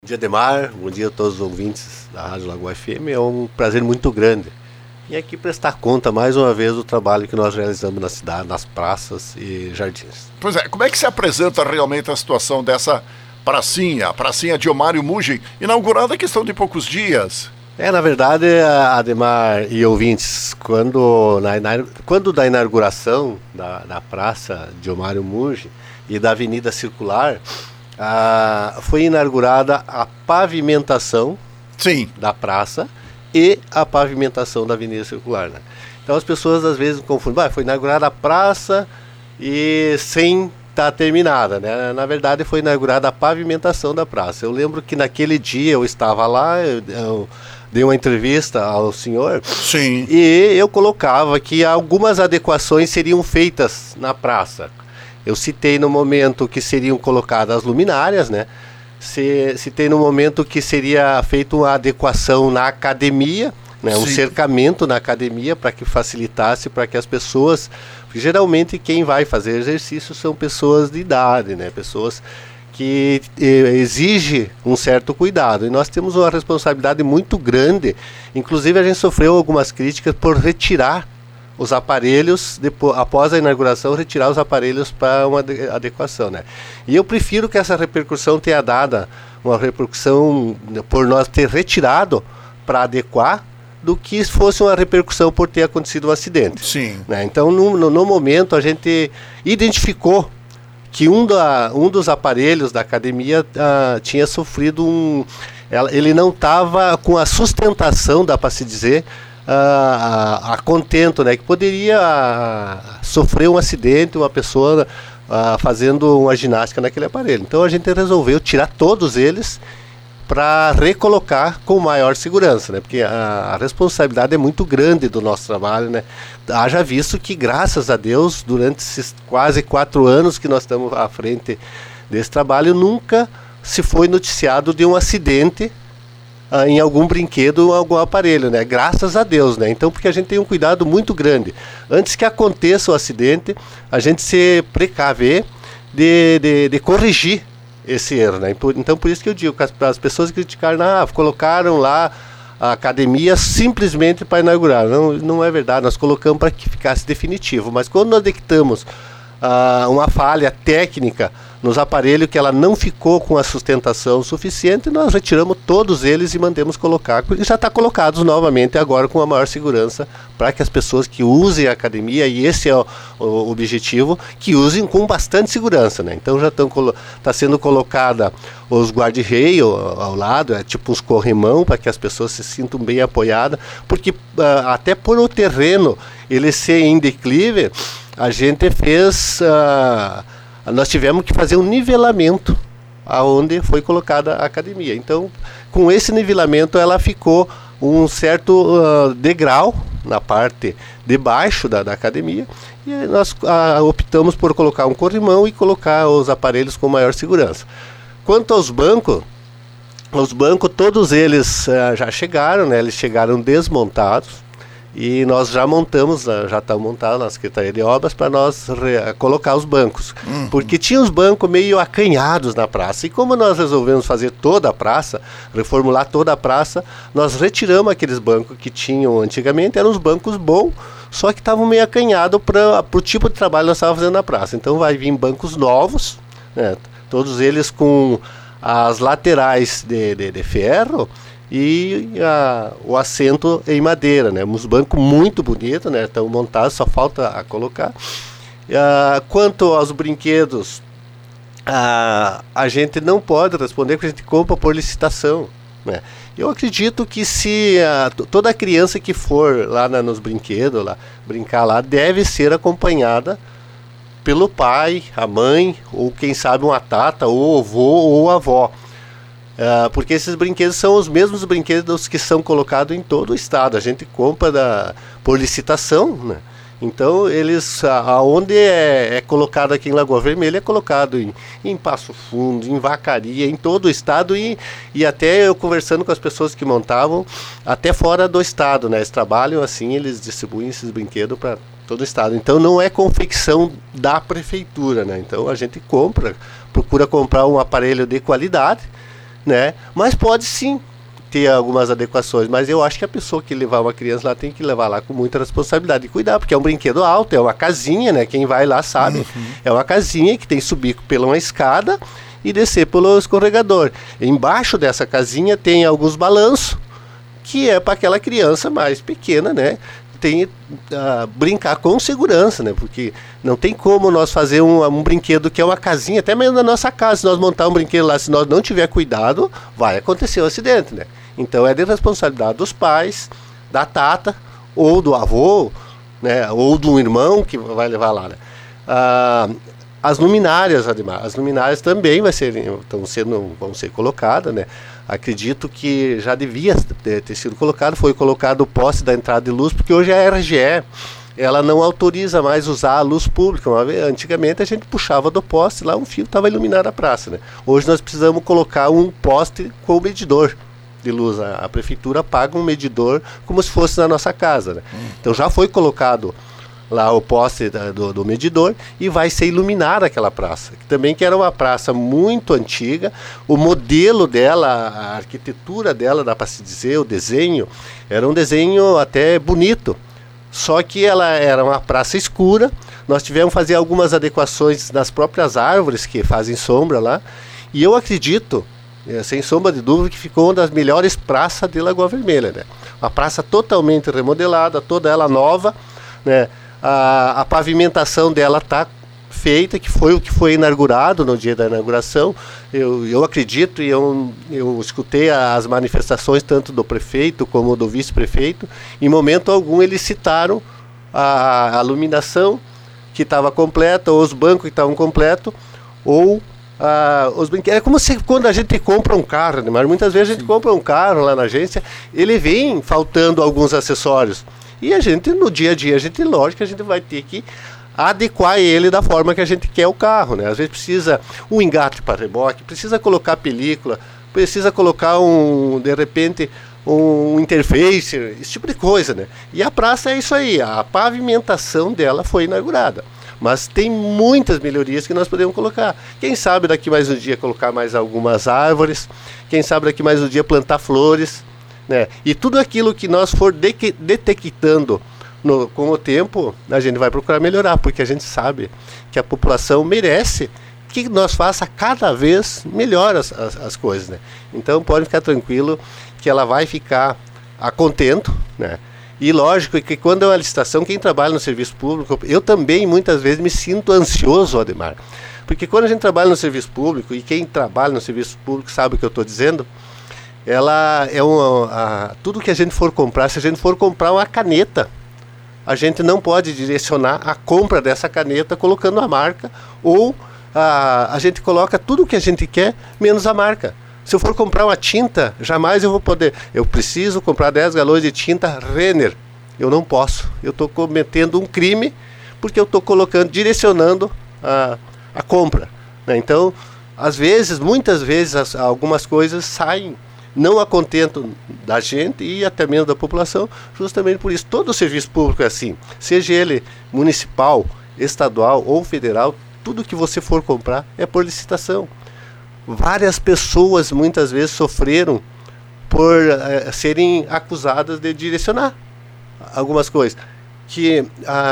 Bom dia, Ademar. Bom dia a todos os ouvintes da Rádio Lagoa FM. É um prazer muito grande e aqui prestar conta mais uma vez do trabalho que nós realizamos na cidade, nas praças e jardins. Pois é, como é que se apresenta realmente a situação dessa pracinha, a pracinha Diomário Mugem, inaugurada em questão de poucos dias? Na verdade, Ademar e ouvintes, quando da inauguração da praça Diomário Mugem e da Avenida Circular, foi inaugurada a pavimentação da praça e a pavimentação da Avenida Circular, né? Então as pessoas às vezes confundem, foi inaugurada a praça e sem estar terminada, né? Na verdade foi inaugurada a pavimentação da praça. Eu lembro que naquele dia eu estava lá, eu dei uma entrevista ao senhor. Sim. E eu colocava que algumas adequações seriam feitas na praça. Eu citei no momento que seriam colocadas as luminárias, né? Citei no momento que seria feita uma adequação na academia, né? Um cercamento na academia para que facilitasse para que as pessoas... Geralmente quem vai fazer exercício são pessoas de idade, né? Pessoas que exigem um certo cuidado. E nós temos uma responsabilidade muito grande. Inclusive a gente sofreu algumas críticas por retirar os aparelhos, após a inauguração, retirar os aparelhos para uma adequação, né? E eu prefiro que essa repercussão tenha dado uma repercussão por nós ter retirado para adequar, do que fosse uma repercussão por ter acontecido um acidente. Sim. Né? Então, no momento, a gente identificou que um dos aparelhos da academia tinha sofrido ele não estava com a sustentação, dá para se dizer, a contento, né? Que poderia sofrer um acidente, uma pessoa fazendo uma ginástica naquele aparelho. Então a gente resolveu tirar todos eles para recolocar com maior segurança, né? Porque a responsabilidade é muito grande do nosso trabalho, né? Haja visto que, graças a Deus, durante esses quase 4 anos que nós estamos à frente desse trabalho, nunca se foi noticiado de um acidente em algum brinquedo ou algum aparelho, né? Graças a Deus, né? Então, porque a gente tem um cuidado muito grande. Antes que aconteça o acidente, a gente se precaver de corrigir esse erro, né? Então, por isso que eu digo que as pessoas criticaram, colocaram lá a academia simplesmente para inaugurar. Não é verdade, nós colocamos para que ficasse definitivo. Mas quando nós detectamos uma falha técnica nos aparelhos, que ela não ficou com a sustentação suficiente, nós retiramos todos eles e mandamos colocar, e já está colocados novamente agora com a maior segurança, para que as pessoas que usem a academia, e esse é o objetivo, que usem com bastante segurança, né? Então já está sendo colocada os guarda-reio ao lado, tipo uns corrimão, para que as pessoas se sintam bem apoiadas, porque até por o terreno ele ser em declive, a gente nós tivemos que fazer um nivelamento aonde foi colocada a academia. Então, com esse nivelamento, ela ficou um certo degrau na parte de baixo da academia, e nós optamos por colocar um corrimão e colocar os aparelhos com maior segurança. Quanto aos bancos, todos eles já chegaram, né? Eles chegaram desmontados. E nós já está montado na Secretaria de Obras para nós colocar os bancos. Porque tinha os bancos meio acanhados na praça. E como nós resolvemos fazer toda a praça, reformular toda a praça, nós retiramos aqueles bancos que tinham antigamente, eram os bancos bons, só que estavam meio acanhados para o tipo de trabalho que nós estávamos fazendo na praça. Então vai vir bancos novos, né? Todos eles com as laterais de ferro, e o assento em madeira, né? Uns bancos muito bonitos, né? Estão montados, só falta a colocar. Quanto aos brinquedos, a gente não pode responder, porque a gente compra por licitação, né? Eu acredito que se toda criança que for lá nos brinquedos, brincar lá, deve ser acompanhada pelo pai, a mãe, ou quem sabe uma tata, ou avô, ou avó. Porque esses brinquedos são os mesmos brinquedos que são colocados em todo o estado. A gente compra por licitação, né? Então, eles, aonde é colocado aqui em Lagoa Vermelha, é colocado em Passo Fundo, em Vacaria, em todo o estado, e até eu conversando com as pessoas que montavam, até fora do estado, né? Eles trabalham assim, eles distribuem esses brinquedos para todo o estado. Então, não é confecção da prefeitura, né? Então, a gente procura comprar um aparelho de qualidade, né? Mas pode sim ter algumas adequações, mas eu acho que a pessoa que levar uma criança lá tem que levar lá com muita responsabilidade e cuidar, porque é um brinquedo alto, é uma casinha, né? Quem vai lá sabe, é uma casinha que tem que subir pela uma escada e descer pelo escorregador. Embaixo dessa casinha tem alguns balanços, que é para aquela criança mais pequena, né? Tem brincar com segurança, né? Porque não tem como nós fazer um brinquedo que é uma casinha, até mesmo na nossa casa, se nós montar um brinquedo lá, se nós não tiver cuidado, vai acontecer um acidente, né? Então é de responsabilidade dos pais, da tata, ou do avô, né? Ou do irmão que vai levar lá, né? As luminárias, Ademar, as luminárias também vão ser colocadas, né? Acredito que já devia ter sido colocado, foi colocado o poste da entrada de luz, porque hoje a RGE, ela não autoriza mais usar a luz pública. Antigamente a gente puxava do poste, lá um fio estava iluminado a praça, né? Hoje nós precisamos colocar um poste com medidor de luz. A prefeitura paga um medidor como se fosse na nossa casa, né? Então já foi colocado lá o poste do medidor e vai ser iluminada aquela praça, que era uma praça muito antiga. O modelo dela, a arquitetura dela, dá para se dizer, o desenho, era um desenho até bonito, só que ela era uma praça escura. Nós tivemos que fazer algumas adequações nas próprias árvores que fazem sombra lá, e eu acredito, sem sombra de dúvida, que ficou uma das melhores praças de Lagoa Vermelha, né? Uma praça totalmente remodelada, toda ela nova, né? A pavimentação dela está feita, que foi o que foi inaugurado no dia da inauguração. Eu acredito, e eu escutei as manifestações tanto do prefeito como do vice-prefeito. Em momento algum eles citaram a iluminação que estava completa, ou os bancos que estavam completos, ou os brinquedos. É como se quando a gente compra um carro, né? Mas muitas vezes a gente compra um carro lá na agência, ele vem faltando alguns acessórios. E a gente, no dia a dia, lógico, a gente vai ter que adequar ele da forma que a gente quer o carro, né? Às vezes precisa um engate para reboque, precisa colocar película, precisa colocar de repente, um interface, esse tipo de coisa, né? E a praça é isso aí, a pavimentação dela foi inaugurada. Mas tem muitas melhorias que nós podemos colocar. Quem sabe daqui mais um dia colocar mais algumas árvores, quem sabe daqui mais um dia plantar flores, né? E tudo aquilo que nós for detectando com o tempo, a gente vai procurar melhorar, porque a gente sabe que a população merece que nós faça cada vez melhor as coisas, né? Então pode ficar tranquilo que ela vai ficar a contento, né? E lógico que quando é uma licitação, quem trabalha no serviço público, eu também muitas vezes me sinto ansioso, Ademar, porque quando a gente trabalha no serviço público, e quem trabalha no serviço público sabe o que eu estou dizendo, ela é tudo que a gente for comprar, se a gente for comprar uma caneta, a gente não pode direcionar a compra dessa caneta colocando a marca, ou a gente coloca tudo o que a gente quer, menos a marca. Se eu for comprar uma tinta, jamais eu vou poder. Eu preciso comprar 10 galões de tinta Renner. Eu não posso. Eu estou cometendo um crime, porque eu estou direcionando a compra, né? Então, muitas vezes, algumas coisas saem, não a contento da gente e até mesmo da população, justamente por isso. Todo o serviço público é assim, seja ele municipal, estadual ou federal, tudo que você for comprar é por licitação. Várias pessoas muitas vezes sofreram por serem acusadas de direcionar algumas coisas. Que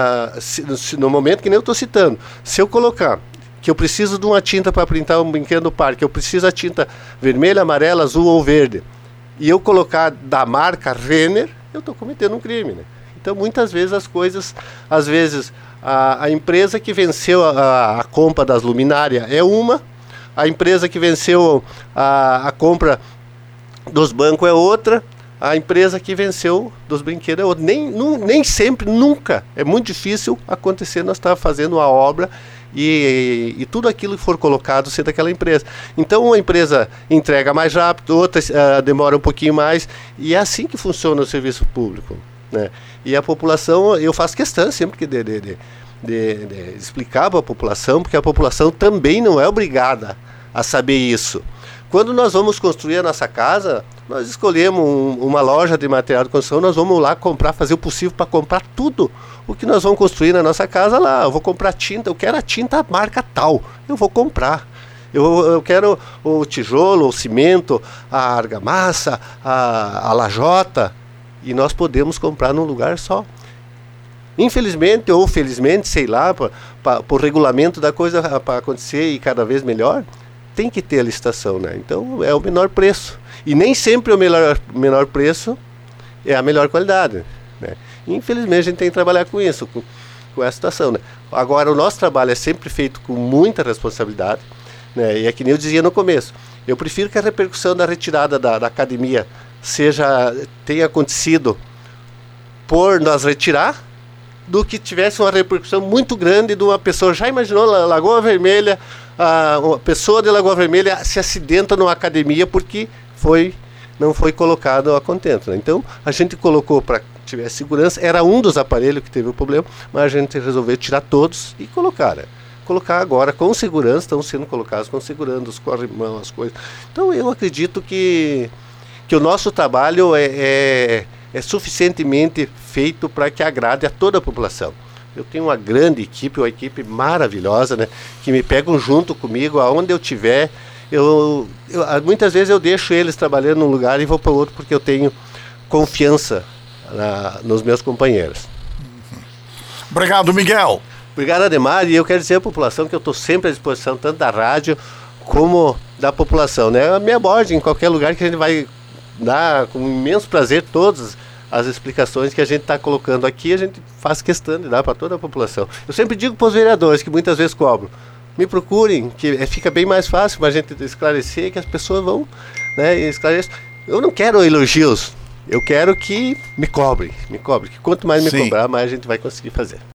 no momento que nem eu estou citando, se eu colocar que eu preciso de uma tinta para printar um brinquedo no parque, eu preciso da tinta vermelha, amarela, azul ou verde, e eu colocar da marca Renner, eu estou cometendo um crime, né? Então muitas vezes as coisas, às vezes a empresa que venceu a compra das luminárias é uma, a empresa que venceu a compra dos bancos é outra, a empresa que venceu dos brinquedos é outra. Nem sempre, nunca, é muito difícil acontecer nós estar fazendo uma obra e tudo aquilo que for colocado ser daquela empresa. Então uma empresa entrega mais rápido, outra demora um pouquinho mais, e é assim que funciona o serviço público, né? E a população, eu faço questão sempre de explicar para a população, porque a população também não é obrigada a saber isso. Quando nós vamos construir a nossa casa, nós escolhemos uma loja de material de construção, nós vamos lá fazer o possível para comprar tudo o que nós vamos construir na nossa casa lá. Eu vou comprar tinta, eu quero a tinta marca tal, eu vou comprar. Eu quero o tijolo, o cimento, a argamassa, a lajota, e nós podemos comprar num lugar só. Infelizmente ou felizmente, sei lá, por regulamento da coisa para acontecer e cada vez melhor, tem que ter a licitação, né? Então é o menor preço. E nem sempre o menor preço é a melhor qualidade, né? Infelizmente a gente tem que trabalhar com isso, com essa situação, né? Agora, o nosso trabalho é sempre feito com muita responsabilidade, né? E é que nem eu dizia no começo, eu prefiro que a repercussão da retirada da academia tenha acontecido por nós retirar, do que tivesse uma repercussão muito grande de uma pessoa. Já imaginou Lagoa Vermelha, uma pessoa de Lagoa Vermelha se acidenta numa academia porque não foi colocado a contento, né? Então a gente colocou para que tivesse segurança, era um dos aparelhos que teve o problema, mas a gente resolveu tirar todos e colocar, né? Colocar agora com segurança, estão sendo colocados com segurança, os corrimão, as coisas. Então eu acredito que o nosso trabalho é suficientemente feito para que agrade a toda a população. Eu tenho uma grande equipe, uma equipe maravilhosa, né, que me pegam junto comigo, aonde eu estiver. Muitas vezes eu deixo eles trabalhando num lugar e vou para o outro porque eu tenho confiança nos meus companheiros. Obrigado, Miguel. Obrigado, Ademar, e eu quero dizer à população que eu estou sempre à disposição, tanto da rádio como da população, né? A minha abordagem em qualquer lugar que a gente vai dar com imenso prazer todas as explicações que a gente está colocando aqui, a gente faz questão de dar para toda a população. Eu sempre digo para os vereadores, que muitas vezes cobram, me procurem, que fica bem mais fácil para a gente esclarecer, que as pessoas vão, né, esclarecer. Eu não quero elogios, eu quero que me cobrem, que quanto mais me cobrar, mais a gente vai conseguir fazer.